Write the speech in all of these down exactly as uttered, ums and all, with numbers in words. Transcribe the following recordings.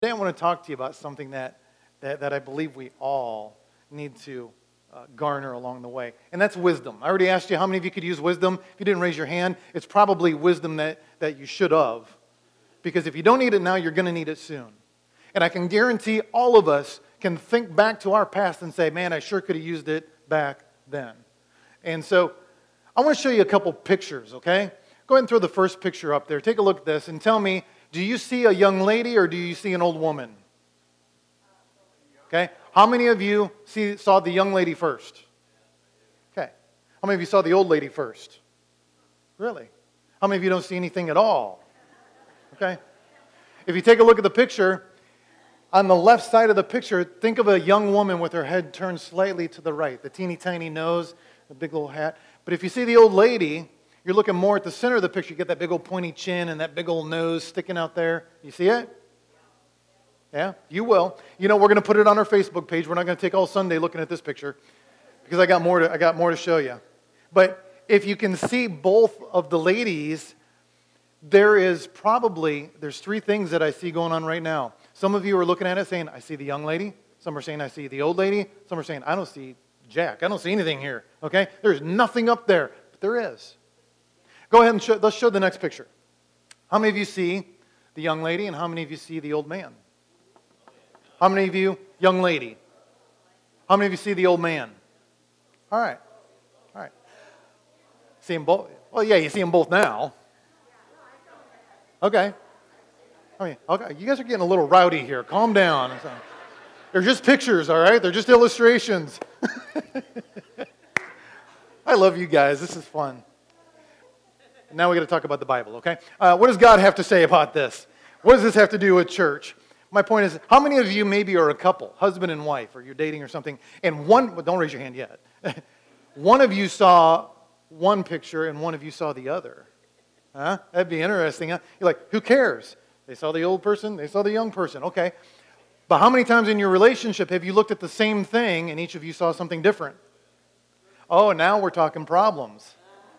Today I want to talk to you about something that, that, that I believe we all need to uh, garner along the way, and that's wisdom. I already asked you how many of you could use wisdom. If you didn't raise your hand, it's probably wisdom that, that you should have, because if you don't need it now, you're going to need it soon. And I can guarantee all of us can think back to our past and say, man, I sure could have used it back then. And so I want to show you a couple pictures, okay? Go ahead and throw the first picture up there. Take a look at this and tell me, do you see a young lady or do you see an old woman? Okay. How many of you see, saw the young lady first? Okay. How many of you saw the old lady first? Really? How many of you don't see anything at all? Okay. If you take a look at the picture, on the left side of the picture, think of a young woman with her head turned slightly to the right, the teeny tiny nose, the big little hat. But if you see the old lady, you're looking more at the center of the picture. You get that big old pointy chin and that big old nose sticking out there. You see it? Yeah, you will. You know, we're going to put it on our Facebook page. We're not going to take all Sunday looking at this picture because I got more to, I got more to show you. But if you can see both of the ladies, there is probably, there's three things that I see going on right now. Some of you are looking at it saying, I see the young lady. Some are saying, I see the old lady. Some are saying, I don't see Jack. I don't see anything here. Okay? There's nothing up there. But there is. Go ahead and show, let's show the next picture. How many of you see the young lady and how many of you see the old man? How many of you, young lady? How many of you see the old man? All right. All right. See them both? Well, yeah, you see them both now. Okay. I mean, okay, you guys are getting a little rowdy here. Calm down. They're just pictures, all right? They're just illustrations. I love you guys. This is fun. Now we're going to talk about the Bible, okay? Uh, what does God have to say about this? What does this have to do with church? My point is, how many of you maybe are a couple, husband and wife, or you're dating or something, and one, well, don't raise your hand yet. One of you saw one picture and one of you saw the other. Huh? That'd be interesting, huh? You're like, who cares? They saw the old person, they saw the young person, okay. But how many times in your relationship have you looked at the same thing and each of you saw something different? Oh, now we're talking problems.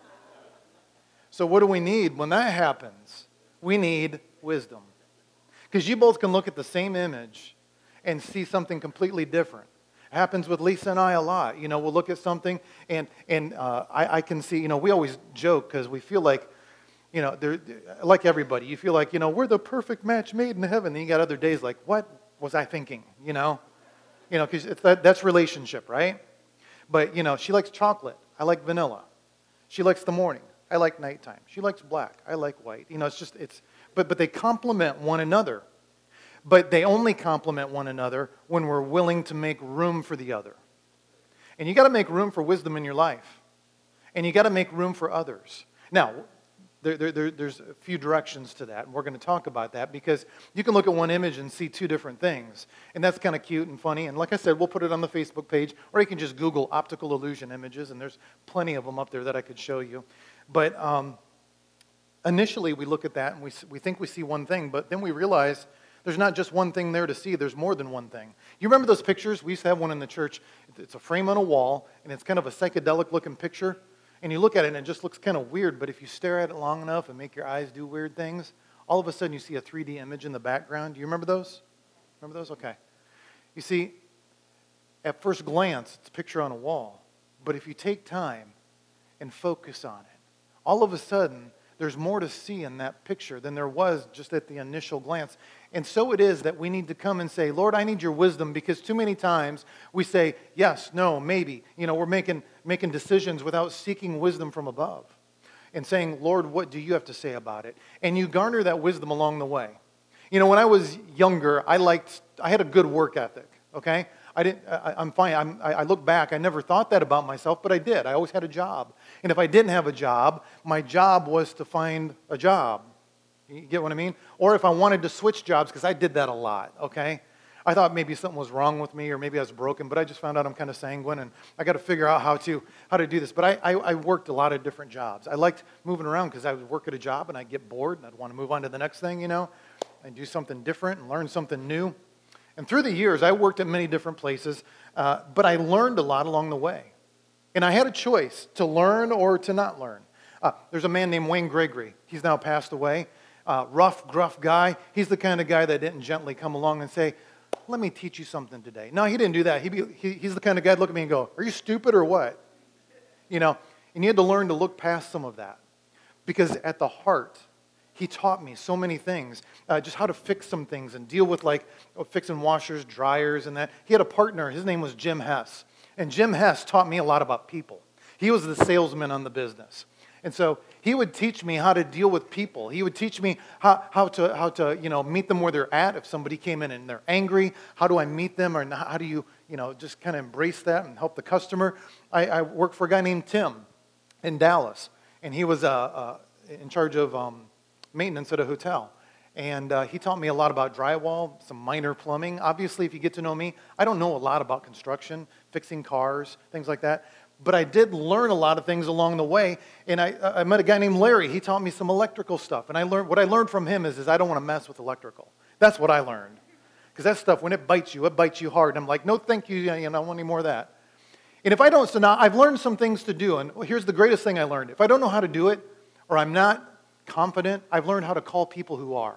So what do we need when that happens? We need wisdom. Because you both can look at the same image and see something completely different. It happens with Lisa and I a lot. You know, we'll look at something and and uh, I, I can see, you know, we always joke because we feel like, you know, they're, like everybody, you feel like, you know, we're the perfect match made in heaven. And you got other days like, what was I thinking, you know? You know, because that, that's relationship, right? But, you know, she likes chocolate. I like vanilla. She likes the morning. I like nighttime. She likes black. I like white. You know, it's just, it's, but, but they complement one another. But they only complement one another when we're willing to make room for the other. And you got to make room for wisdom in your life. And you got to make room for others. Now, there, there, there, there's a few directions to that, and we're going to talk about that because you can look at one image and see two different things. And that's kind of cute and funny. And like I said, we'll put it on the Facebook page, or you can just Google optical illusion images, and there's plenty of them up there that I could show you. But um, initially, we look at that, and we we think we see one thing, but then we realize there's not just one thing there to see. There's more than one thing. You remember those pictures? We used to have one in the church. It's a frame on a wall, and it's kind of a psychedelic-looking picture. And you look at it, and it just looks kind of weird, but if you stare at it long enough and make your eyes do weird things, all of a sudden you see a three D image in the background. Do you remember those? Remember those? Okay. You see, at first glance, it's a picture on a wall. But if you take time and focus on it, all of a sudden, there's more to see in that picture than there was just at the initial glance. And so it is that we need to come and say, Lord, I need your wisdom, because too many times we say, yes, no, maybe. You know, we're making, making decisions without seeking wisdom from above and saying, Lord, what do you have to say about it? And you garner that wisdom along the way. You know, when I was younger, I liked, I had a good work ethic, okay? I didn't, I, I'm fine. I'm, I, I look back, I never thought that about myself, but I did. I always had a job. And if I didn't have a job, my job was to find a job. You get what I mean? Or if I wanted to switch jobs, because I did that a lot, okay? I thought maybe something was wrong with me or maybe I was broken, but I just found out I'm kind of sanguine and I got to figure out how to how to do this. But I, I, I worked a lot of different jobs. I liked moving around because I would work at a job and I'd get bored and I'd want to move on to the next thing, you know, and do something different and learn something new. And through the years, I worked at many different places, uh, but I learned a lot along the way. And I had a choice to learn or to not learn. Uh, there's a man named Wayne Gregory. He's now passed away. uh, rough, gruff guy. He's the kind of guy that didn't gently come along and say, let me teach you something today. No, he didn't do that. He'd be, he, he's the kind of guy that look at me and go, are you stupid or what? You know, and you had to learn to look past some of that. Because at the heart, he taught me so many things, uh, just how to fix some things and deal with like oh, fixing washers, dryers, and that. He had a partner. His name was Jim Hess. And Jim Hess taught me a lot about people. He was the salesman on the business. And so he would teach me how to deal with people. He would teach me how, how to, how to you know, meet them where they're at. If somebody came in and they're angry, how do I meet them? Or how do you, you know, just kind of embrace that and help the customer? I, I worked for a guy named Tim in Dallas. And he was uh, uh, in charge of um, maintenance at a hotel. And uh, he taught me a lot about drywall, some minor plumbing. Obviously, if you get to know me, I don't know a lot about construction, fixing cars, things like that. But I did learn a lot of things along the way. And I, I met a guy named Larry. He taught me some electrical stuff. And I learned what I learned from him is, is I don't want to mess with electrical. That's what I learned. Because that stuff, when it bites you, it bites you hard. And I'm like, no, thank you. You know, I don't want any more of that. And if I don't, so now I've learned some things to do. And here's the greatest thing I learned. If I don't know how to do it, or I'm not confident, I've learned how to call people who are.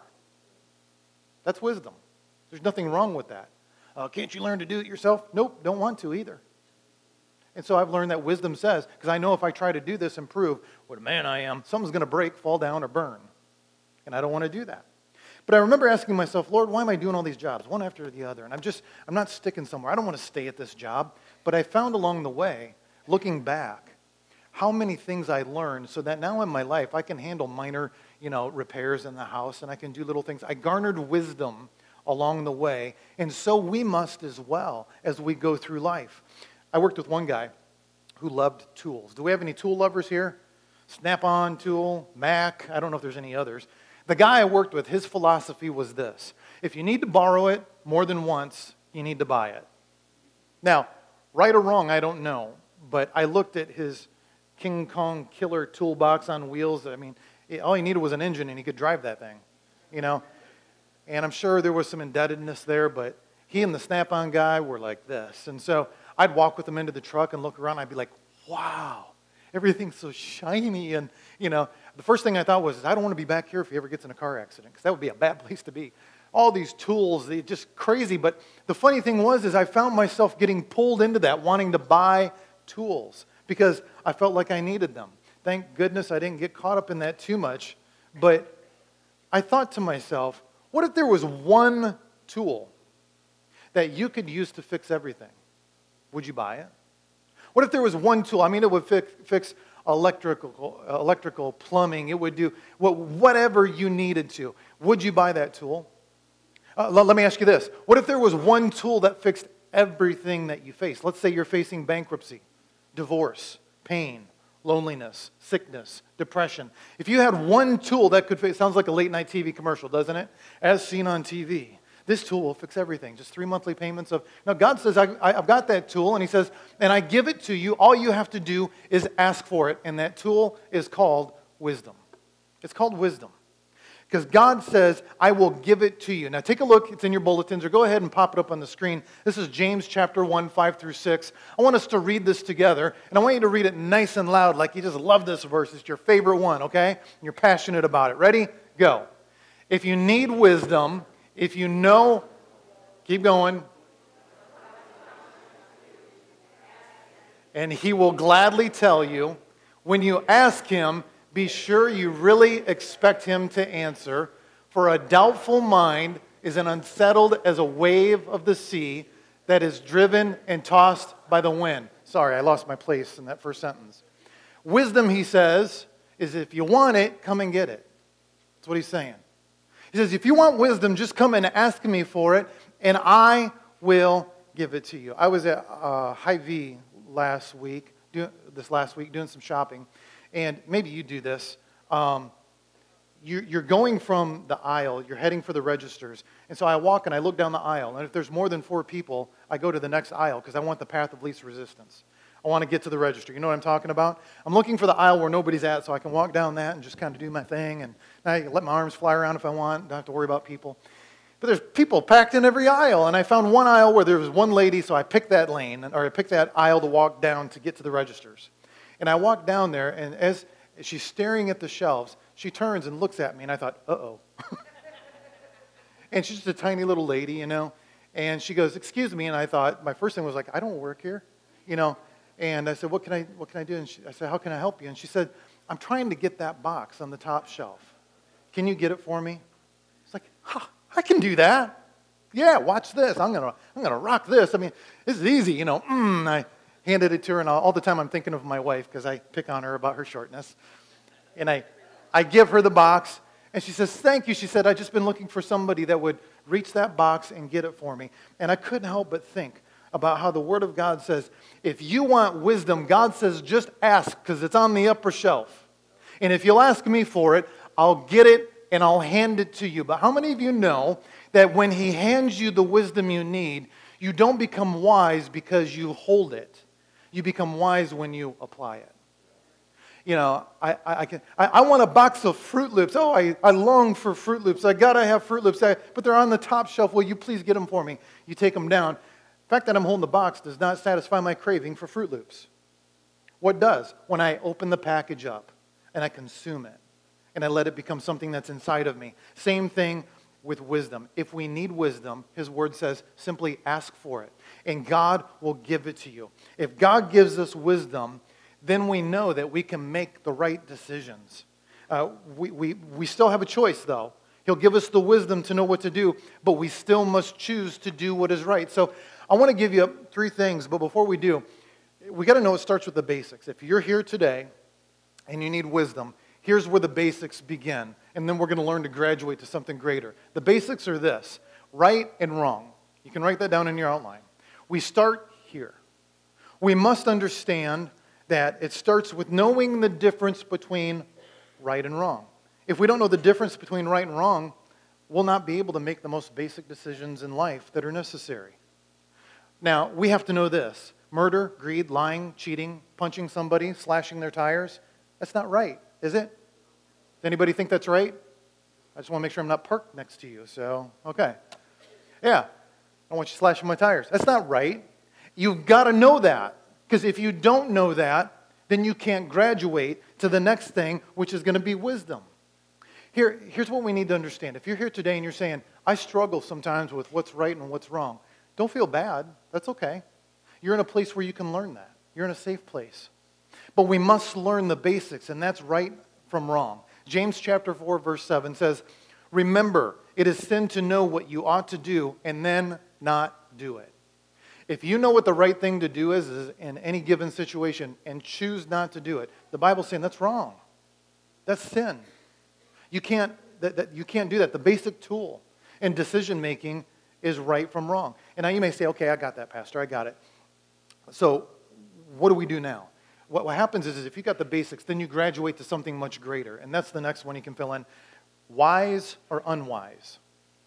That's wisdom. There's nothing wrong with that. Uh, can't you learn to do it yourself? Nope, don't want to either. And so I've learned that wisdom says, because I know if I try to do this and prove what a man I am, something's going to break, fall down, or burn. And I don't want to do that. But I remember asking myself, Lord, why am I doing all these jobs, one after the other? And I'm just, I'm not sticking somewhere. I don't want to stay at this job. But I found along the way, looking back, how many things I learned so that now in my life I can handle minor, you know, repairs in the house and I can do little things. I garnered wisdom along the way, and so we must as well as we go through life. I worked with one guy who loved tools. Do we have any tool lovers here? Snap-on tool, Mac, I don't know if there's any others. The guy I worked with, his philosophy was this: if you need to borrow it more than once, you need to buy it. Now, right or wrong, I don't know, but I looked at his King Kong killer toolbox on wheels. I mean, it, all he needed was an engine and he could drive that thing, you know. And I'm sure there was some indebtedness there, but he and the Snap-on guy were like this. And so I'd walk with him into the truck and look around, and I'd be like, wow, everything's so shiny. And, you know, the first thing I thought was, I don't want to be back here if he ever gets in a car accident, because that would be a bad place to be. All these tools, they just crazy. But the funny thing was, is I found myself getting pulled into that, wanting to buy tools, because I felt like I needed them. Thank goodness I didn't get caught up in that too much. But I thought to myself, what if there was one tool that you could use to fix everything? Would you buy it? What if there was one tool? I mean, it would fix, fix electrical, electrical, plumbing. It would do what, whatever you needed to. Would you buy that tool? Uh, let, let me ask you this. What if there was one tool that fixed everything that you face? Let's say you're facing bankruptcy, divorce, pain, loneliness, sickness, depression. If you had one tool that could fix, sounds like a late night T V commercial, doesn't it? As seen on T V. This tool will fix everything. Just three monthly payments of... Now, God says, I, I, I've got that tool, and He says, and I give it to you. All you have to do is ask for it, and that tool is called wisdom. It's called wisdom. Because God says, I will give it to you. Now, take a look. It's in your bulletins, or go ahead and pop it up on the screen. This is James chapter one, five through six. I want us to read this together, and I want you to read it nice and loud, like you just love this verse. It's your favorite one, okay? And you're passionate about it. Ready? Go. If you need wisdom... If you know, keep going, and He will gladly tell you. When you ask Him, be sure you really expect Him to answer. For a doubtful mind is as unsettled as a wave of the sea that is driven and tossed by the wind. Sorry, I lost my place in that first sentence. Wisdom, He says, is if you want it, come and get it. That's what He's saying. He says, if you want wisdom, just come and ask me for it, and I will give it to you. I was at uh, Hy-Vee last week, do, this last week, doing some shopping, and maybe you do this. Um, you, you're going from the aisle, you're heading for the registers, and so I walk and I look down the aisle, and if there's more than four people, I go to the next aisle because I want the path of least resistance. I want to get to the register. You know what I'm talking about? I'm looking for the aisle where nobody's at so I can walk down that and just kind of do my thing. And I can let my arms fly around if I want. Don't have to worry about people. But there's people packed in every aisle. And I found one aisle where there was one lady, so I picked that lane, or I picked that aisle to walk down to get to the registers. And I walked down there, and as she's staring at the shelves, She turns and looks at me, and I thought, uh-oh. And she's just a tiny little lady, you know. And she goes, excuse me. And I thought, my first thing was like, I don't work here, you know. And I said, what can I what can I do? And she, I said, how can I help you? And she said, I'm trying to get that box on the top shelf. Can you get it for me? It's like, huh, I can do that. Yeah, watch this. I'm gonna I'm gonna rock this. I mean, this is easy, you know. Mm, I handed it to her, and all the time I'm thinking of my wife because I pick on her about her shortness. And I, I give her the box, and she says, thank you. She said, I've just been looking for somebody that would reach that box and get it for me. And I couldn't help but think about how the Word of God says, if you want wisdom, God says, just ask because it's on the upper shelf. And if you'll ask me for it, I'll get it and I'll hand it to you. But how many of you know that when He hands you the wisdom you need, you don't become wise because you hold it. You become wise when you apply it. You know, I, I, I, can, I, I want a box of Fruit Loops. Oh, I, I long for Fruit Loops. I got to have Fruit Loops. I, but they're on the top shelf. Will you please get them for me? You take them down. The fact that I'm holding the box does not satisfy my craving for Fruit Loops. What does? When I open the package up and I consume it and I let it become something that's inside of me. Same thing with wisdom. If we need wisdom, His Word says, simply ask for it. And God will give it to you. If God gives us wisdom, then we know that we can make the right decisions. Uh, we, we, we still have a choice, though. He'll give us the wisdom to know what to do, but we still must choose to do what is right. So I want to give you three things, but before we do, we got to know it starts with the basics. If you're here today and you need wisdom, here's where the basics begin, and then we're going to learn to graduate to something greater. The basics are this: right and wrong. You can write that down in your outline. We start here. We must understand that it starts with knowing the difference between right and wrong. If we don't know the difference between right and wrong, we'll not be able to make the most basic decisions in life that are necessary. Now, we have to know this. Murder, greed, lying, cheating, punching somebody, slashing their tires, that's not right, is it? Does anybody think that's right? I just want to make sure I'm not parked next to you, so, okay. Yeah, I don't want you slashing my tires. That's not right. You've got to know that. Because if you don't know that, then you can't graduate to the next thing, which is going to be wisdom. Here, here's what we need to understand. If you're here today and you're saying, I struggle sometimes with what's right and what's wrong, don't feel bad. That's okay. You're in a place where you can learn that. You're in a safe place. But we must learn the basics, and that's right from wrong. James chapter four, verse seven says, remember, it is sin to know what you ought to do and then not do it. If you know what the right thing to do is, is in any given situation and choose not to do it, the Bible's saying that's wrong. That's sin. You can't, that, that, you can't do that. The basic tool in decision-making is right from wrong. And now you may say, okay, I got that, Pastor. I got it. So what do we do now? What, what happens is, is if you got the basics, then you graduate to something much greater. And that's the next one you can fill in. Wise or unwise?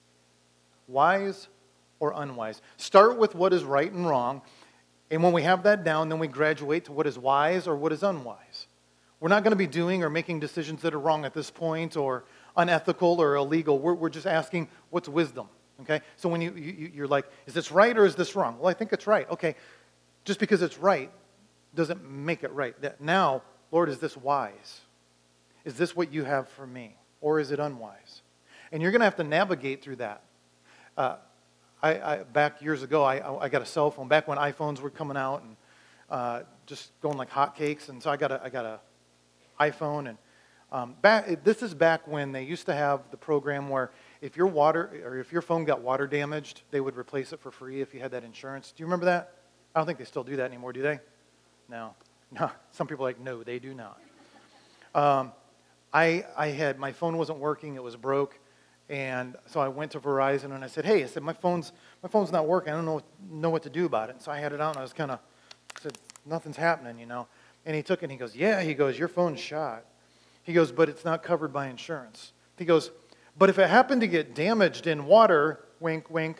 Wise or unwise. Start with what is right and wrong, and when we have that down, then we graduate to what is wise or what is unwise. We're not going to be doing or making decisions that are wrong at this point or unethical or illegal. We're, we're just asking, what's wisdom? Okay? So when you, you, you're like, is this right or is this wrong? Well, I think it's right. Okay, just because it's right doesn't make it right. Now, Lord, is this wise? Is this what you have for me? Or is it unwise? And you're going to have to navigate through that. Uh, I, I, back years ago, I, I got a cell phone. Back when iPhones were coming out and uh, just going like hotcakes, and so I got a I got a iPhone. And um, back this is back when they used to have the program where if your water or if your phone got water damaged, they would replace it for free if you had that insurance. Do you remember that? I don't think they still do that anymore, do they? No, no. Some people are like, no, they do not. Um, I I had my phone wasn't working; it was broke. And so I went to Verizon and I said, hey, I said, my phone's my phone's not working. I don't know, know what to do about it. And so I had it out and I was kind of, said, nothing's happening, you know. And he took it and he goes, yeah, he goes, your phone's shot. He goes, but it's not covered by insurance. He goes, but if it happened to get damaged in water, wink, wink,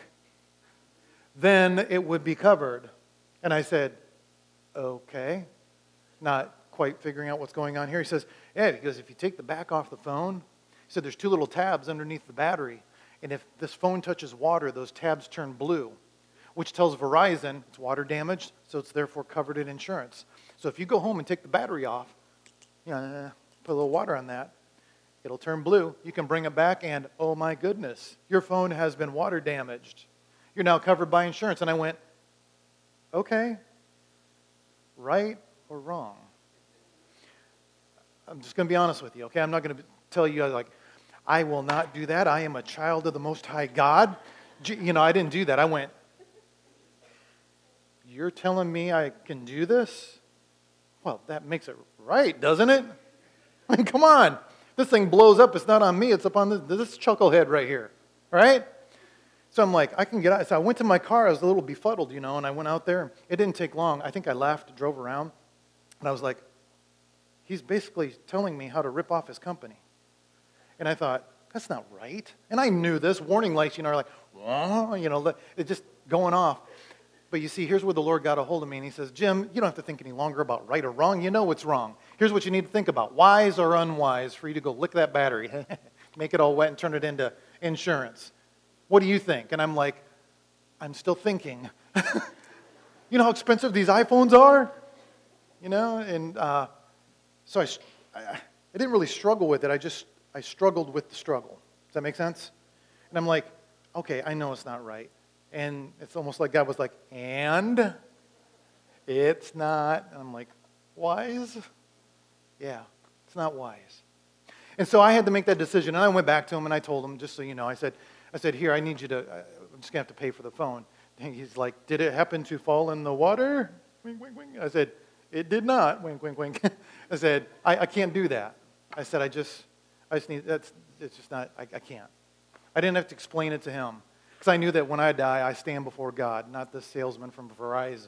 then it would be covered. And I said, okay, not quite figuring out what's going on here. He says, yeah, because if you take the back off the phone, he said there's two little tabs underneath the battery, and if this phone touches water, those tabs turn blue, which tells Verizon it's water damaged, so it's therefore covered in insurance. So if you go home and take the battery off, you know, put a little water on that, It'll turn blue. You can bring it back and, oh my goodness, your phone has been water damaged. You're now covered by insurance. And I went, okay, right or wrong? I'm just going to be honest with you, okay? I'm not going to tell you, like, I will not do that. I am a child of the Most High God. You know, I didn't do that. I went, you're telling me I can do this? Well, that makes it right, doesn't it? I mean, come on. This thing blows up. It's not on me. It's up on this, this chucklehead right here, right? So I'm like, I can get out. So I went to my car. I was a little befuddled, you know, and I went out there. It didn't take long. I think I laughed, drove around, and I was like, he's basically telling me how to rip off his company. And I thought, that's not right. And I knew this. Warning lights, you know, are like, whoa, you know, it's just going off. But you see, here's where the Lord got a hold of me, and he says, Jim, you don't have to think any longer about right or wrong. You know what's wrong. Here's what you need to think about, wise or unwise, for you to go lick that battery, make it all wet and turn it into insurance. What do you think? And I'm like, I'm still thinking. You know how expensive these iPhones are? You know, and uh, so I, I, I didn't really struggle with it. I just, I struggled with the struggle. Does that make sense? And I'm like, okay, I know it's not right. And it's almost like God was like, and it's not. And I'm like, wise? Yeah, it's not wise. And so I had to make that decision. And I went back to him and I told him, just so you know, I said, I said, here, I need you to, I'm just going to have to pay for the phone. And he's like, did it happen to fall in the water? Wink, wink, wink. I said, it did not. Wink, wink, wink. I said, I, I can't do that. I said, I just, I just need, that's, it's just not, I, I can't. I didn't have to explain it to him. Because I knew that when I die, I stand before God, not this salesman from Verizon.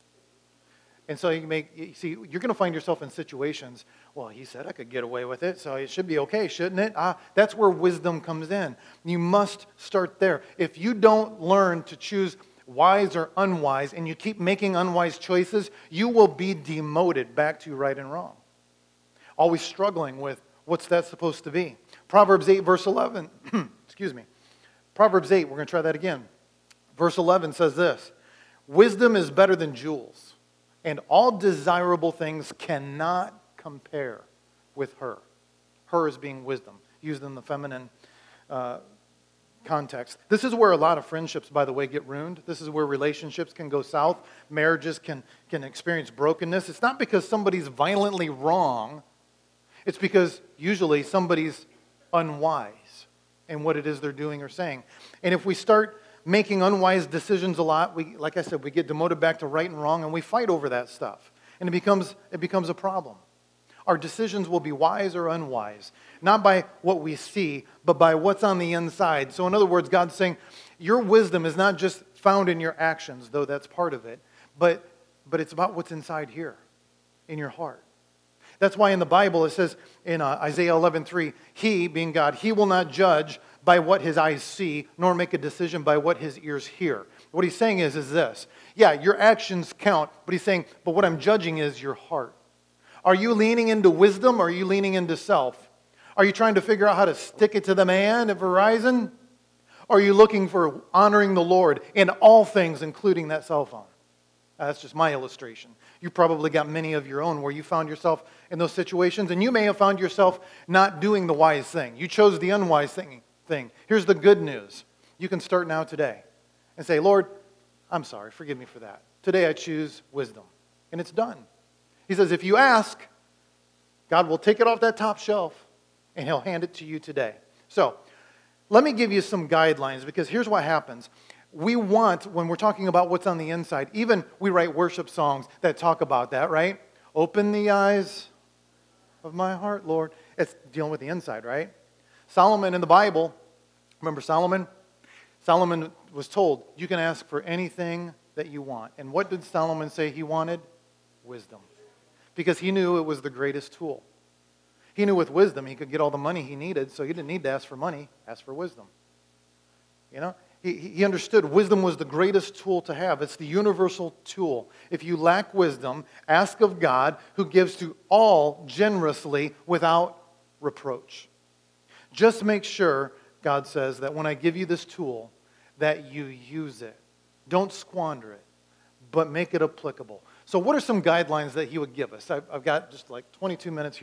And so you make, you see, you're going to find yourself in situations, well, he said I could get away with it, so it should be okay, shouldn't it? Ah, that's where wisdom comes in. You must start there. If you don't learn to choose wise or unwise, and you keep making unwise choices, you will be demoted back to right and wrong. Always struggling with what's that supposed to be. Proverbs eight, verse eleven, excuse me. Proverbs eight, we're going to try that again. Verse eleven says this, wisdom is better than jewels, and all desirable things cannot compare with her. Her is being wisdom, used in the feminine uh, context. This is where a lot of friendships, by the way, get ruined. This is where relationships can go south. Marriages can, can experience brokenness. It's not because somebody's violently wrong. It's because usually somebody's unwise in what it is they're doing or saying. And if we start making unwise decisions a lot, we, like I said, we get demoted back to right and wrong, and we fight over that stuff. And it becomes, it becomes a problem. Our decisions will be wise or unwise, not by what we see, but by what's on the inside. So in other words, God's saying, your wisdom is not just found in your actions, though that's part of it, but, but it's about what's inside here, in your heart. That's why in the Bible it says in uh, Isaiah eleven three, he, being God, he will not judge by what his eyes see, nor make a decision by what his ears hear. What he's saying is, is this. Yeah, your actions count, but he's saying, but what I'm judging is your heart. Are you leaning into wisdom or are you leaning into self? Are you trying to figure out how to stick it to the man at Verizon? Or are you looking for honoring the Lord in all things, including that cell phone? Uh, that's just my illustration. You probably got many of your own where you found yourself in those situations, and you may have found yourself not doing the wise thing. You chose the unwise thing. thing. Here's the good news. You can start now today and say, Lord, I'm sorry, forgive me for that. Today I choose wisdom. And it's done. He says, if you ask, God will take it off that top shelf and he'll hand it to you today. So, let me give you some guidelines, because here's what happens. We want, when we're talking about what's on the inside, even we write worship songs that talk about that, right? Open the eyes of my heart, Lord. It's dealing with the inside, right? Solomon in the Bible, remember Solomon? Solomon was told, you can ask for anything that you want. And what did Solomon say he wanted? Wisdom. Because he knew it was the greatest tool. He knew with wisdom he could get all the money he needed, so he didn't need to ask for money, ask for wisdom. You know? He, he understood wisdom was the greatest tool to have. It's the universal tool. If you lack wisdom, ask of God, who gives to all generously without reproach. Just make sure, God says, that when I give you this tool, that you use it. Don't squander it, but make it applicable. So what are some guidelines that he would give us? I've, I've got just like twenty-two minutes here,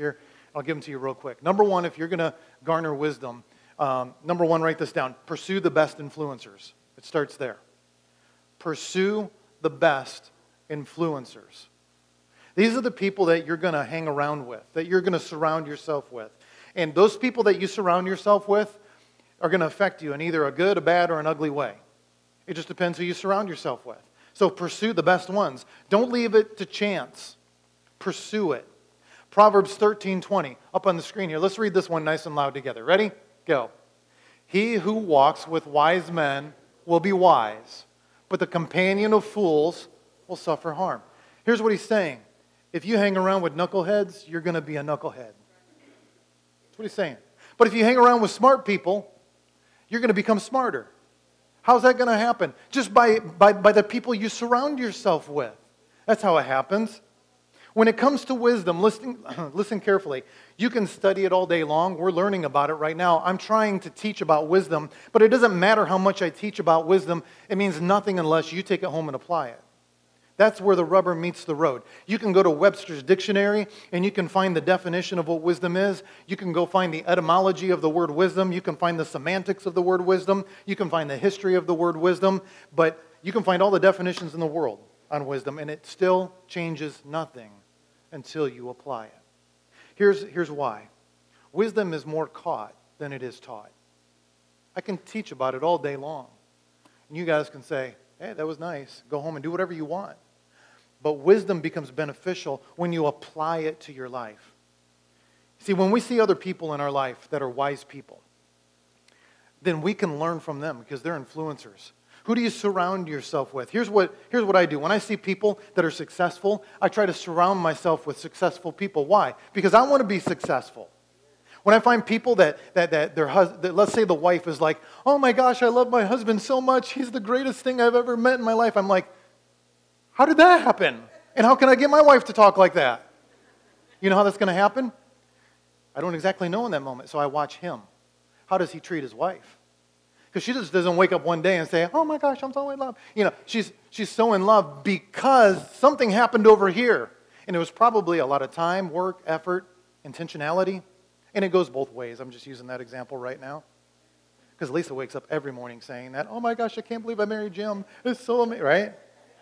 I'll give them to you real quick. Number one, if you're going to garner wisdom, um, number one, write this down. Pursue the best influencers. It starts there. Pursue the best influencers. These are the people that you're going to hang around with, that you're going to surround yourself with. And those people that you surround yourself with are going to affect you in either a good, a bad, or an ugly way. It just depends who you surround yourself with. So pursue the best ones. Don't leave it to chance. Pursue it. Proverbs thirteen twenty, up on the screen here. Let's read this one nice and loud together. Ready? Go. He who walks with wise men will be wise, but the companion of fools will suffer harm. Here's what he's saying. If you hang around with knuckleheads, you're going to be a knucklehead. That's what he's saying. But if you hang around with smart people, you're going to become smarter. How's that going to happen? Just by, by, by the people you surround yourself with. That's how it happens. When it comes to wisdom, listen, listen carefully. You can study it all day long. We're learning about it right now. I'm trying to teach about wisdom, but it doesn't matter how much I teach about wisdom. It means nothing unless you take it home and apply it. That's where the rubber meets the road. You can go to Webster's dictionary and you can find the definition of what wisdom is. You can go find the etymology of the word wisdom. You can find the semantics of the word wisdom. You can find the history of the word wisdom. But you can find all the definitions in the world on wisdom, and it still changes nothing until you apply it. Here's, here's why. Wisdom is more caught than it is taught. I can teach about it all day long. And you guys can say, hey, that was nice. Go home and do whatever you want. But wisdom becomes beneficial when you apply it to your life. See, when we see other people in our life that are wise people, then we can learn from them because they're influencers. Who do you surround yourself with? Here's what, here's what I do. When I see people that are successful, I try to surround myself with successful people. Why? Because I want to be successful. When I find people that, that, that their husband, let's say the wife is like, oh my gosh, I love my husband so much. He's the greatest thing I've ever met in my life. I'm like, how did that happen? And how can I get my wife to talk like that? You know how that's going to happen? I don't exactly know in that moment, so I watch him. How does he treat his wife? Because she just doesn't wake up one day and say, oh my gosh, I'm so in love. You know, she's, she's so in love because something happened over here. And it was probably a lot of time, work, effort, intentionality. And it goes both ways. I'm just using that example right now. Because Lisa wakes up every morning saying that, oh my gosh, I can't believe I married Jim. It's so amazing, right?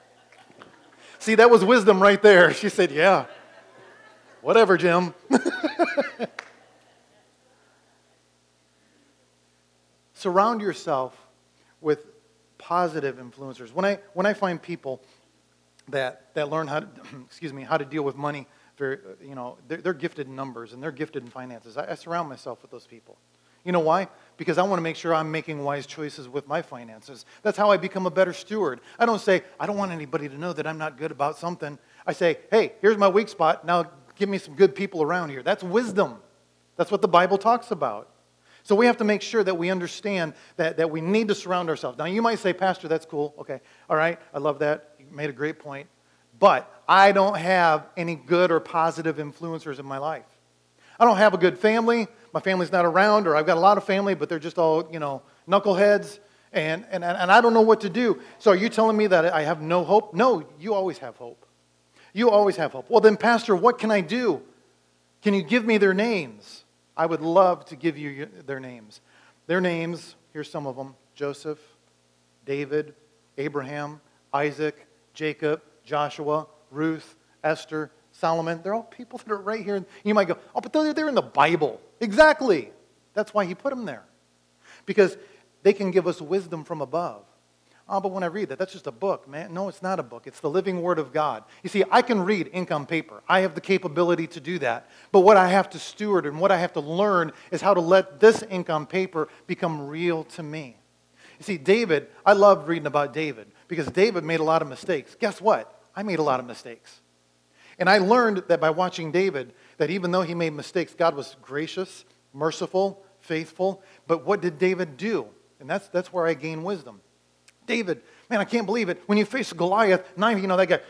See, that was wisdom right there. She said, yeah, whatever, Jim. Surround yourself with positive influencers. When I when I find people that that learn how to, excuse me, how to deal with money, very, you know, they're, they're gifted in numbers and they're gifted in finances. I, I surround myself with those people. You know why? Because I want to make sure I'm making wise choices with my finances. That's how I become a better steward. I don't say, I don't want anybody to know that I'm not good about something. I say, hey, here's my weak spot. Now give me some good people around here. That's wisdom. That's what the Bible talks about. So we have to make sure that we understand that, that we need to surround ourselves. Now you might say, Pastor, that's cool. Okay, all right, I love that. You made a great point. But I don't have any good or positive influencers in my life. I don't have a good family. My family's not around, or I've got a lot of family, but they're just all, you know, knuckleheads, and, and, and I don't know what to do. So are you telling me that I have no hope? No, you always have hope. You always have hope. Well then, Pastor, what can I do? Can you give me their names? I would love to give you their names. Their names, here's some of them: Joseph, David, Abraham, Isaac, Jacob, Joshua, Ruth, Esther, Solomon. They're all people that are right here. You might go, oh, but they're, they're in the Bible. Exactly. That's why he put them there. Because they can give us wisdom from above. Oh, but when I read that, that's just a book, man. No, it's not a book. It's the living Word of God. You see, I can read ink on paper. I have the capability to do that. But what I have to steward and what I have to learn is how to let this ink on paper become real to me. You see, David, I loved reading about David because David made a lot of mistakes. Guess what? I made a lot of mistakes. And I learned that by watching David, that even though he made mistakes, God was gracious, merciful, faithful. But what did David do? And that's, that's where I gain wisdom. David, man, I can't believe it. When you face Goliath, nine, you know, that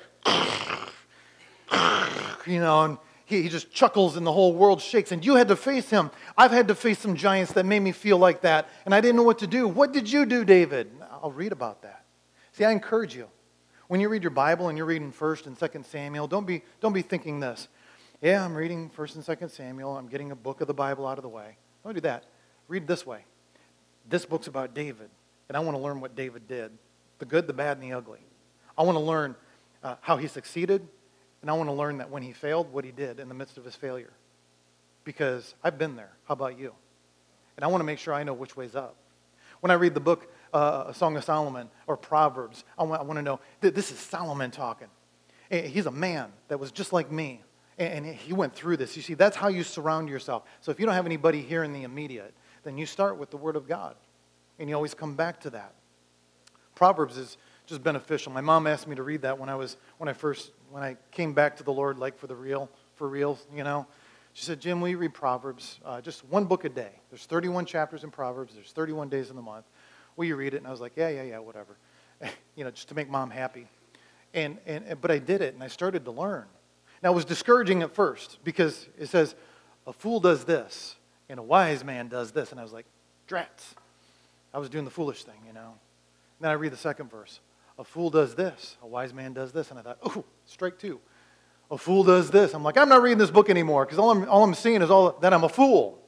guy, you know, and he, he just chuckles and the whole world shakes. And you had to face him. I've had to face some giants that made me feel like that, and I didn't know what to do. What did you do, David? I'll read about that. See, I encourage you. When you read your Bible and you're reading First and Second Samuel, don't be, don't be thinking this. Yeah, I'm reading First and Second Samuel. I'm getting a book of the Bible out of the way. Don't do that. Read this way. This book's about David, and I want to learn what David did, the good, the bad, and the ugly. I want to learn uh, how he succeeded, and I want to learn that when he failed, what he did in the midst of his failure. Because I've been there. How about you? And I want to make sure I know which way's up. When I read the book, uh, A Song of Solomon, or Proverbs, I want, I want to know, th- this is Solomon talking. He's a man that was just like me, and he went through this. You see, that's how you surround yourself. So if you don't have anybody here in the immediate, then you start with the Word of God, and you always come back to that. Proverbs is just beneficial. My mom asked me to read that when I was when I first when I came back to the Lord, like for the real, for real, you know. She said, Jim, will you read Proverbs? Uh, just one book a day. There's thirty-one chapters in Proverbs. There's thirty-one days in the month. Will you read it? And I was like, yeah, yeah, yeah, whatever. You know, just to make mom happy. And, and But I did it, and I started to learn. Now, it was discouraging at first because it says, a fool does this, and a wise man does this. And I was like, drats. I was doing the foolish thing, you know. And then I read the second verse. A fool does this. A wise man does this. And I thought, oh, strike two. A fool does this. I'm like, I'm not reading this book anymore because all I'm, all I'm seeing is all that I'm a fool.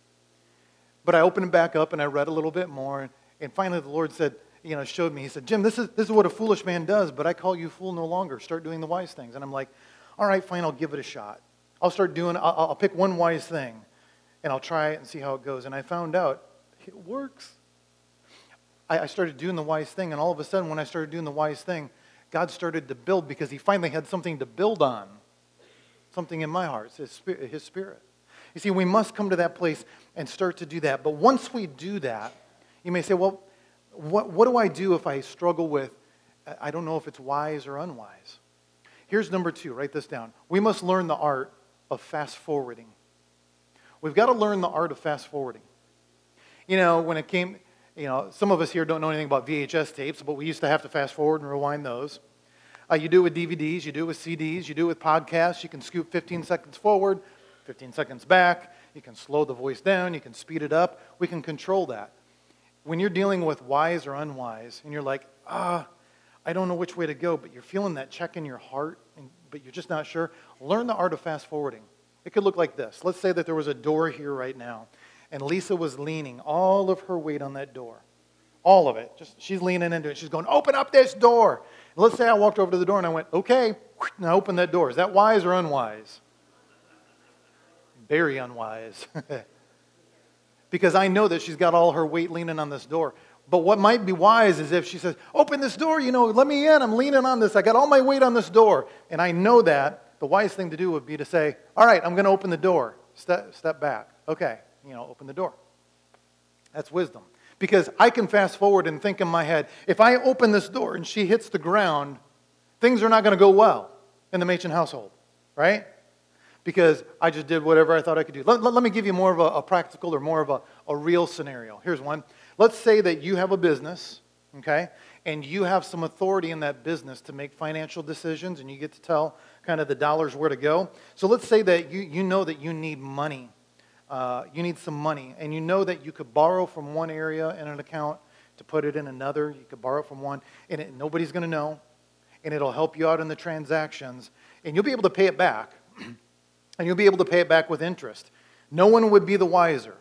But I opened it back up and I read a little bit more. And, and finally the Lord said, you know, showed me. He said, Jim, this is this is what a foolish man does, but I call you fool no longer. Start doing the wise things. And I'm like, all right, fine, I'll give it a shot. I'll start doing, I'll, I'll pick one wise thing and I'll try it and see how it goes. And I found out it works. I, I started doing the wise thing, and all of a sudden when I started doing the wise thing, God started to build because he finally had something to build on. Something in my heart, his spirit, his spirit. You see, we must come to that place and start to do that. But once we do that, you may say, well, what, what do I do if I struggle with, I don't know if it's wise or unwise? Here's number two, write this down. We must learn the art of fast forwarding. We've got to learn the art of fast forwarding. You know, when it came, you know, some of us here don't know anything about V H S tapes, but we used to have to fast forward and rewind those. Uh, you do it with D V Ds, you do it with C Ds, you do it with podcasts. You can scoop fifteen seconds forward, fifteen seconds back. You can slow the voice down, you can speed it up. We can control that. When you're dealing with wise or unwise, and you're like, ah, I don't know which way to go, but you're feeling that check in your heart, and, but you're just not sure, learn the art of fast forwarding. It could look like this. Let's say that there was a door here right now, and Lisa was leaning all of her weight on that door. All of it. Just she's leaning into it. She's going, open up this door. And let's say I walked over to the door and I went, okay, and I opened that door. Is that wise or unwise? Very unwise. Because I know that she's got all her weight leaning on this door. But what might be wise is if she says, open this door, you know, let me in. I'm leaning on this. I got all my weight on this door. And I know that. The wise thing to do would be to say, all right, I'm going to open the door. Step, step back. Okay, you know, open the door. That's wisdom. Because I can fast forward and think in my head, if I open this door and she hits the ground, things are not going to go well in the Machen household, right? Because I just did whatever I thought I could do. Let, let, let me give you more of a, a practical or more of a, a real scenario. Here's one. Let's say that you have a business, okay, and you have some authority in that business to make financial decisions, and you get to tell kind of the dollars where to go. So let's say that you, you know that you need money. Uh, you need some money, and you know that you could borrow from one area in an account to put it in another. You could borrow from one, and it, nobody's going to know, and it'll help you out in the transactions, and you'll be able to pay it back, and you'll be able to pay it back with interest. No one would be the wiser.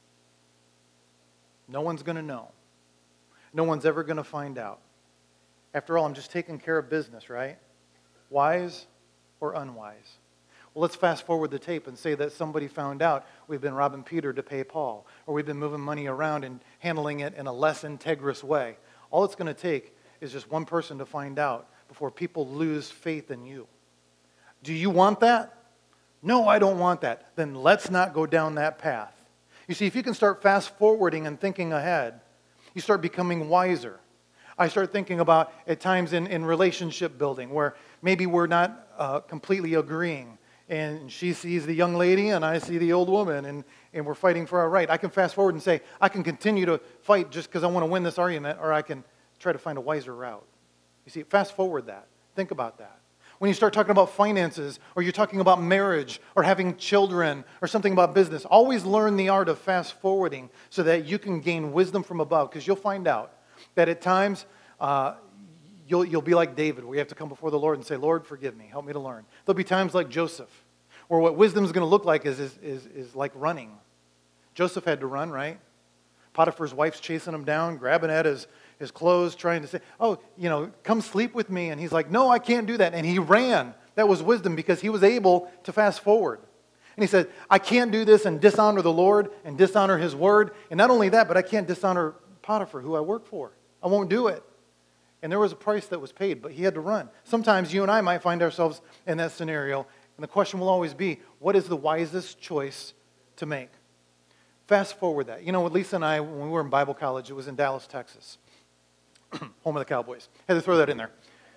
No one's going to know. No one's ever going to find out. After all, I'm just taking care of business, right? Wise or unwise? Well, let's fast forward the tape and say that somebody found out we've been robbing Peter to pay Paul, or we've been moving money around and handling it in a less integrous way. All it's going to take is just one person to find out before people lose faith in you. Do you want that? No, I don't want that. Then let's not go down that path. You see, if you can start fast forwarding and thinking ahead, you start becoming wiser. I start thinking about at times in, in relationship building where maybe we're not uh, completely agreeing. And she sees the young lady and I see the old woman, and, and we're fighting for our right. I can fast forward and say, I can continue to fight just because I want to win this argument, or I can try to find a wiser route. You see, fast forward that. Think about that. When you start talking about finances, or you're talking about marriage, or having children, or something about business, always learn the art of fast forwarding so that you can gain wisdom from above, because you'll find out that at times uh, you'll, you'll be like David, where you have to come before the Lord and say, Lord, forgive me, help me to learn. There'll be times like Joseph, Or what wisdom's going to look like is, is, is, is like running. Joseph had to run, right? Potiphar's wife's chasing him down, grabbing at his, his clothes, trying to say, oh, you know, come sleep with me. And he's like, no, I can't do that. And he ran. That was wisdom because he was able to fast forward. And he said, I can't do this and dishonor the Lord and dishonor his word. And not only that, but I can't dishonor Potiphar, who I work for. I won't do it. And there was a price that was paid, but he had to run. Sometimes you and I might find ourselves in that scenario. And the question will always be, what is the wisest choice to make? Fast forward that. You know, with Lisa and I, when we were in Bible college, it was in Dallas, Texas. Home of the Cowboys. Had to throw that in there.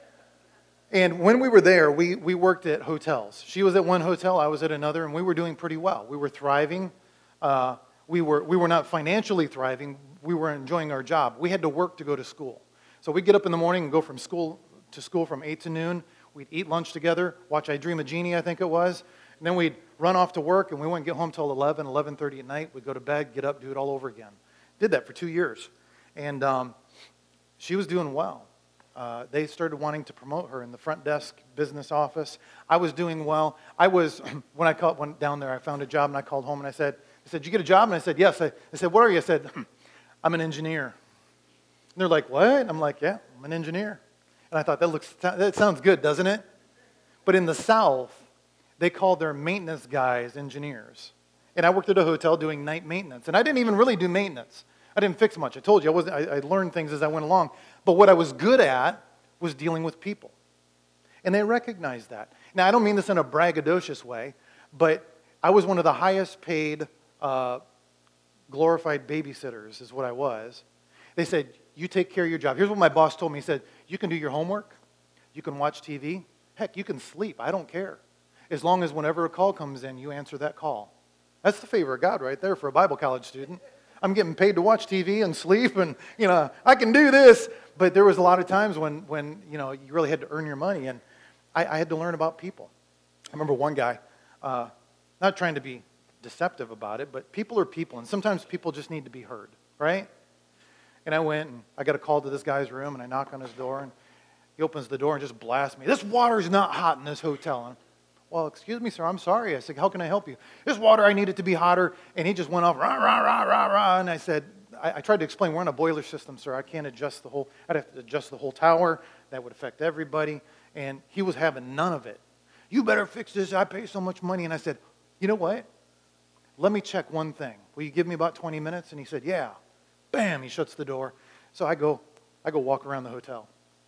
And when we were there, we, we worked at hotels. She was at one hotel, I was at another, and we were doing pretty well. We were thriving. Uh, we were we were not financially thriving. We were enjoying our job. We had to work to go to school. So we'd get up in the morning and go from school to school from eight to noon. We'd eat lunch together, watch I Dream of Jeannie, I think it was. And then we'd run off to work, and we wouldn't get home till eleven, eleven thirty at night. We'd go to bed, get up, do it all over again. Did that for two years. And um, she was doing well. Uh, they started wanting to promote her in the front desk business office. I was doing well. I was, when I called, went down there, I found a job, and I called home, and I said, I said, did you get a job? And I said, yes. I, I said, what are you? I said, I'm an engineer. And they're like, what? And I'm like, yeah, I'm an engineer. And I thought, that looks, that sounds good, doesn't it? But in the South, they called their maintenance guys engineers. And I worked at a hotel doing night maintenance. And I didn't even really do maintenance. I didn't fix much. I told you, I, wasn't, I, I learned things as I went along. But what I was good at was dealing with people. And they recognized that. Now, I don't mean this in a braggadocious way, but I was one of the highest paid uh, glorified babysitters is what I was. They said, you take care of your job. Here's what my boss told me. He said, you can do your homework. You can watch T V. Heck, you can sleep. I don't care. As long as whenever a call comes in, you answer that call. That's the favor of God right there for a Bible college student. I'm getting paid to watch T V and sleep, and, you know, I can do this. But there was a lot of times when, when you know, you really had to earn your money, and I, I had to learn about people. I remember one guy, uh, not trying to be deceptive about it, but people are people, and sometimes people just need to be heard, right? And I went, and I got a call to this guy's room, and I knock on his door, and he opens the door and just blasts me. This water's not hot in this hotel. And, well, excuse me, sir, I'm sorry. I said, how can I help you? This water, I need it to be hotter. And he just went off, rah, rah, rah, rah, rah. And I said, I, I tried to explain, we're on a boiler system, sir. I can't adjust the whole, I'd have to adjust the whole tower. That would affect everybody. And he was having none of it. You better fix this. I pay so much money. And I said, you know what? Let me check one thing. Will you give me about twenty minutes? And he said, yeah. Bam, he shuts the door. So I go, I go walk around the hotel.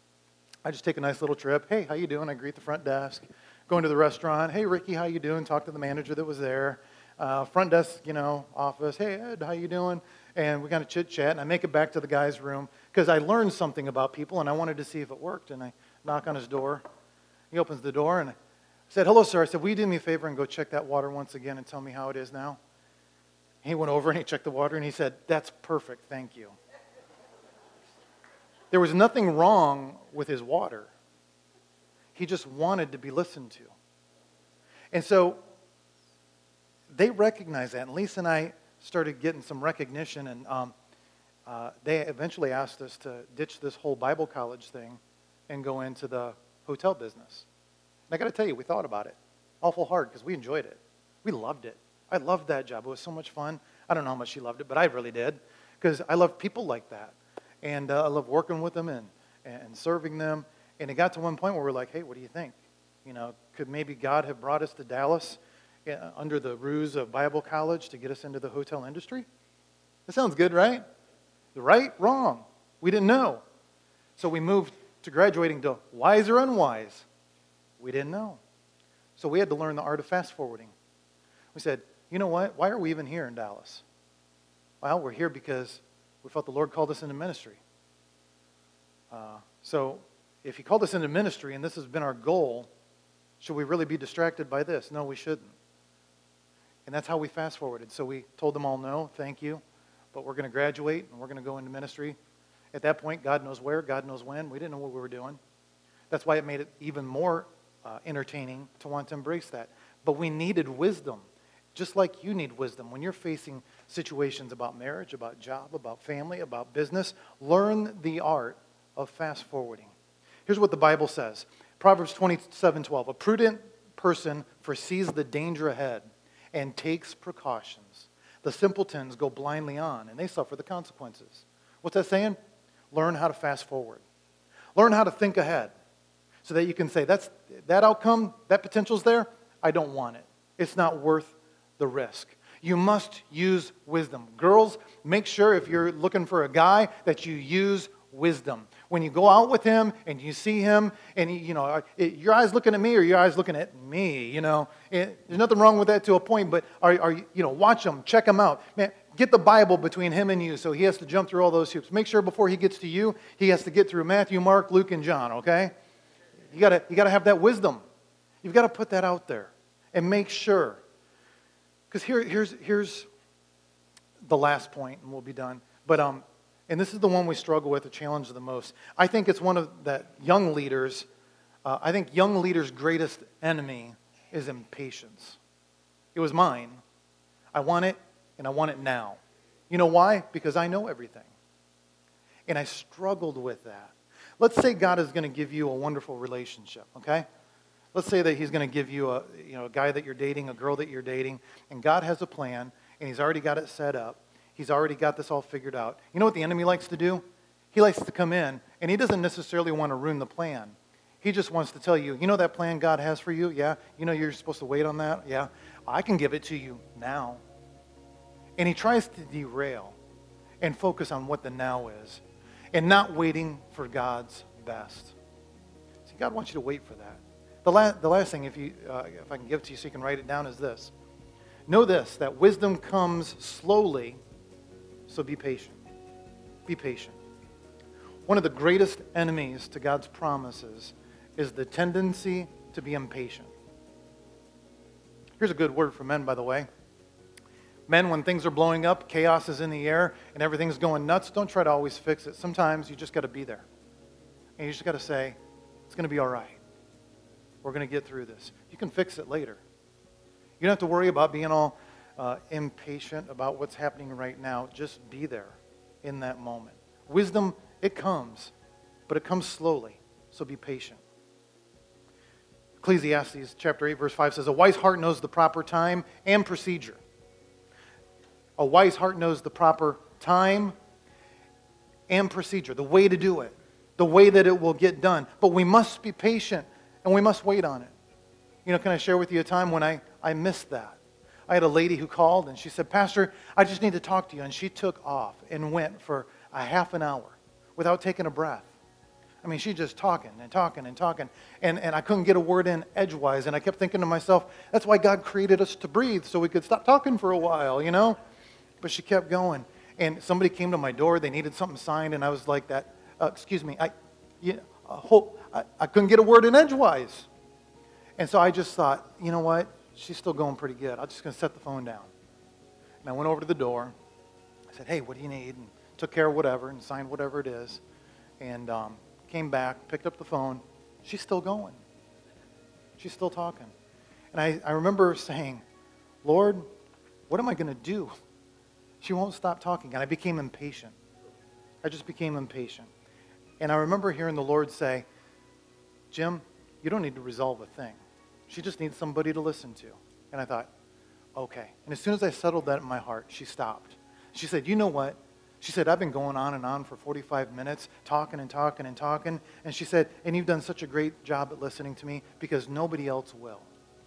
I just take a nice little trip. Hey, how you doing? I greet the front desk. Go into the restaurant. Hey, Ricky, how you doing? Talk to the manager that was there. Uh, front desk, you know, office. Hey, Ed, how you doing? And we kind of chit-chat, and I make it back to the guy's room because I learned something about people, and I wanted to see if it worked. And I knock on his door. He opens the door, and I said, hello, sir. I said, will you do me a favor and go check that water once again and tell me how it is now? He went over, and he checked the water, and he said, that's perfect, thank you. There was nothing wrong with his water. He just wanted to be listened to. And so they recognized that. And Lisa and I started getting some recognition. And um, uh, they eventually asked us to ditch this whole Bible college thing and go into the hotel business. And I got to tell you, we thought about it awful hard because we enjoyed it. We loved it. I loved that job. It was so much fun. I don't know how much she loved it, but I really did because I love people like that. And uh, I love working with them and, and serving them. And it got to one point where we're like, hey, what do you think? You know, could maybe God have brought us to Dallas uh, under the ruse of Bible college to get us into the hotel industry? That sounds good, right? Right? Wrong. We didn't know. So we moved to graduating to wise or unwise. We didn't know. So we had to learn the art of fast forwarding. We said, you know what? Why are we even here in Dallas? Well, we're here because we felt the Lord called us into ministry. Uh, so if he called us into ministry and this has been our goal, should we really be distracted by this? No, we shouldn't. And that's how we fast forwarded. So we told them all, no, thank you, but we're going to graduate and we're going to go into ministry. At that point, God knows where, God knows when. We didn't know what we were doing. That's why it made it even more uh, entertaining to want to embrace that. But we needed wisdom. Just like you need wisdom when you're facing situations about marriage, about job, about family, about business, learn the art of fast forwarding. Here's what the Bible says. Proverbs twenty-seven twelve. A prudent person foresees the danger ahead and takes precautions. The simpletons go blindly on, and they suffer the consequences. What's that saying? Learn how to fast forward. Learn how to think ahead so that you can say, that's that outcome, that potential's there, I don't want it. It's not worth the risk. You must use wisdom. Girls, make sure if you're looking for a guy that you use wisdom. When you go out with him and you see him and, you know, it, your eyes looking at me or your eyes looking at me, you know. It, there's nothing wrong with that to a point, but are, are you, you know, watch him, check him out. Man, get the Bible between him and you so he has to jump through all those hoops. Make sure before he gets to you, he has to get through Matthew, Mark, Luke, and John, okay? You gotta, you gotta have that wisdom. You've got to put that out there and make sure. Because here, here's, here's the last point, and we'll be done. But um, and this is the one we struggle with, the challenge the most. I think it's one of that young leaders. Uh, I think young leaders' greatest enemy is impatience. It was mine. I want it, and I want it now. You know why? Because I know everything, and I struggled with that. Let's say God is going to give you a wonderful relationship. Okay. Let's say that he's going to give you a, you know, a guy that you're dating, a girl that you're dating, and God has a plan, and he's already got it set up. He's already got this all figured out. You know what the enemy likes to do? He likes to come in, and he doesn't necessarily want to ruin the plan. He just wants to tell you, you know that plan God has for you? Yeah. You know you're supposed to wait on that? Yeah. I can give it to you now. And he tries to derail and focus on what the now is and not waiting for God's best. See, God wants you to wait for that. The last, the last thing, if you, uh, if I can give it to you so you can write it down, is this. Know this, that wisdom comes slowly, so be patient. Be patient. One of the greatest enemies to God's promises is the tendency to be impatient. Here's a good word for men, by the way. Men, when things are blowing up, chaos is in the air, and everything's going nuts, don't try to always fix it. Sometimes you just got to be there. And you just got to say, it's going to be all right. We're going to get through this. You can fix it later. You don't have to worry about being all uh, impatient about what's happening right now. Just be there in that moment. Wisdom, it comes, but it comes slowly, so be patient. Ecclesiastes chapter eight, verse five says, a wise heart knows the proper time and procedure. A wise heart knows the proper time and procedure, the way to do it, the way that it will get done. But we must be patient. And we must wait on it. You know, can I share with you a time when I, I missed that? I had a lady who called and she said, Pastor, I just need to talk to you. And she took off and went for a half an hour without taking a breath. I mean, she's just talking and talking and talking. And, and I couldn't get a word in edgewise. And I kept thinking to myself, that's why God created us to breathe, so we could stop talking for a while, you know? But she kept going. And somebody came to my door. They needed something signed. And I was like that, uh, excuse me, I, you, uh, hope. I, I couldn't get a word in edgewise. And so I just thought, you know what? She's still going pretty good. I'm just going to set the phone down. And I went over to the door. I said, hey, what do you need? And took care of whatever and signed whatever it is. And um, came back, picked up the phone. She's still going. She's still talking. And I, I remember saying, Lord, what am I going to do? She won't stop talking. And I became impatient. I just became impatient. And I remember hearing the Lord say, Jim, you don't need to resolve a thing. She just needs somebody to listen to. And I thought, okay. And as soon as I settled that in my heart, she stopped. She said, you know what? She said, I've been going on and on for forty-five minutes, talking and talking and talking. And she said, and you've done such a great job at listening to me because nobody else will.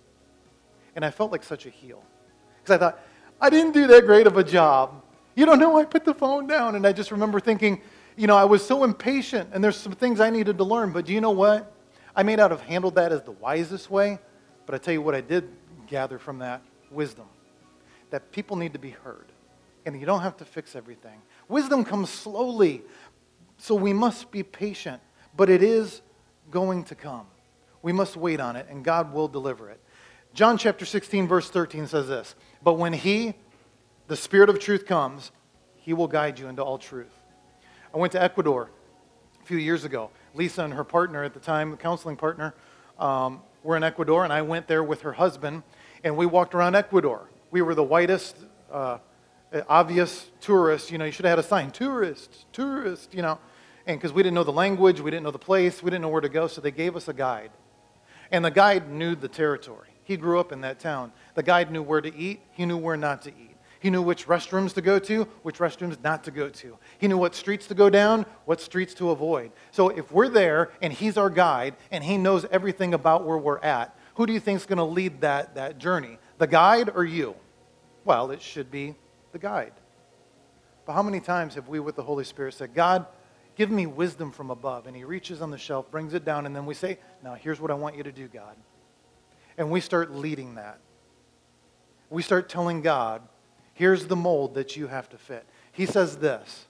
And I felt like such a heel. Because I thought, I didn't do that great of a job. You don't know, I put the phone down. And I just remember thinking, you know, I was so impatient, and there's some things I needed to learn. But do you know what? I may not have handled that as the wisest way, but I tell you what I did gather from that, wisdom. That people need to be heard, and you don't have to fix everything. Wisdom comes slowly, so we must be patient, but it is going to come. We must wait on it, and God will deliver it. John chapter sixteen, verse thirteen says this, but when He, the Spirit of truth, comes, He will guide you into all truth. I went to Ecuador a few years ago. Lisa and her partner at the time, the counseling partner, um, were in Ecuador, and I went there with her husband, and we walked around Ecuador. We were the whitest, uh, obvious tourists. You know, you should have had a sign, tourists, tourists, you know, and because we didn't know the language, we didn't know the place, we didn't know where to go, so they gave us a guide. And the guide knew the territory. He grew up in that town. The guide knew where to eat. He knew where not to eat. He knew which restrooms to go to, which restrooms not to go to. He knew what streets to go down, what streets to avoid. So if we're there and he's our guide and he knows everything about where we're at, who do you think is going to lead that, that journey? The guide or you? Well, it should be the guide. But how many times have we with the Holy Spirit said, God, give me wisdom from above? And he reaches on the shelf, brings it down, and then we say, now here's what I want you to do, God. And we start leading that. We start telling God, here's the mold that you have to fit. He says this,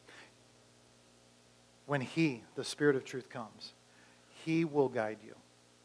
when he, the Spirit of truth, comes, he will guide you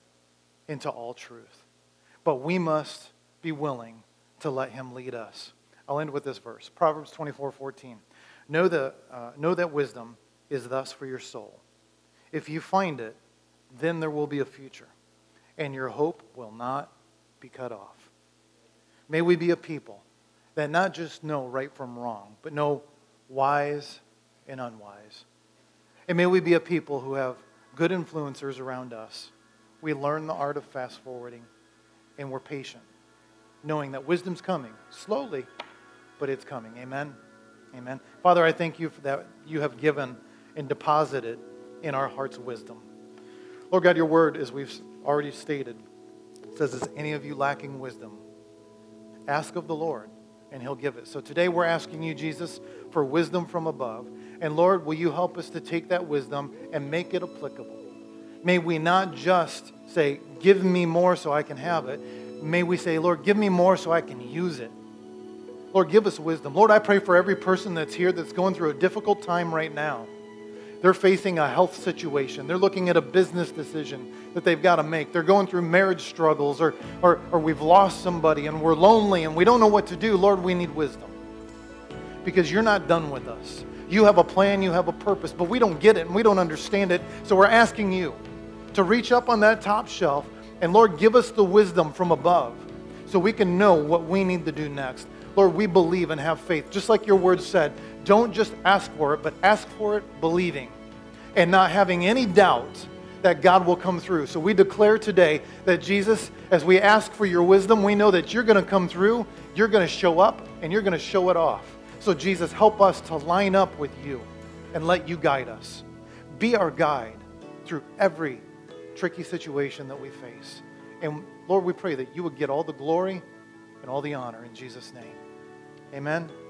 into all truth. But we must be willing to let him lead us. I'll end with this verse, Proverbs twenty-four fourteen. Know, the, uh, know that wisdom is thus for your soul. If you find it, then there will be a future, and your hope will not be cut off. May we be a people that not just know right from wrong, but know wise and unwise. And may we be a people who have good influencers around us. We learn the art of fast forwarding, and we're patient, knowing that wisdom's coming, slowly, but it's coming. Amen? Amen. Father, I thank you for that you have given and deposited in our hearts wisdom. Lord God, your word, as we've already stated, says, is any of you lacking wisdom? Ask of the Lord, and he'll give it. So today we're asking you, Jesus, for wisdom from above. And Lord, will you help us to take that wisdom and make it applicable? May we not just say, give me more so I can have it. May we say, Lord, give me more so I can use it. Lord, give us wisdom. Lord, I pray for every person that's here that's going through a difficult time right now. They're facing a health situation. They're looking at a business decision that they've got to make. They're going through marriage struggles, or, or, or we've lost somebody and we're lonely and we don't know what to do. Lord, we need wisdom, because you're not done with us. You have a plan, you have a purpose, but we don't get it and we don't understand it. So we're asking you to reach up on that top shelf and, Lord, give us the wisdom from above so we can know what we need to do next. Lord, we believe and have faith. Just like your word said, don't just ask for it, but ask for it believing and not having any doubt that God will come through. So we declare today that, Jesus, as we ask for your wisdom, we know that you're going to come through, you're going to show up, and you're going to show it off. So Jesus, help us to line up with you and let you guide us. Be our guide through every tricky situation that we face. And Lord, we pray that you would get all the glory and all the honor in Jesus' name. Amen.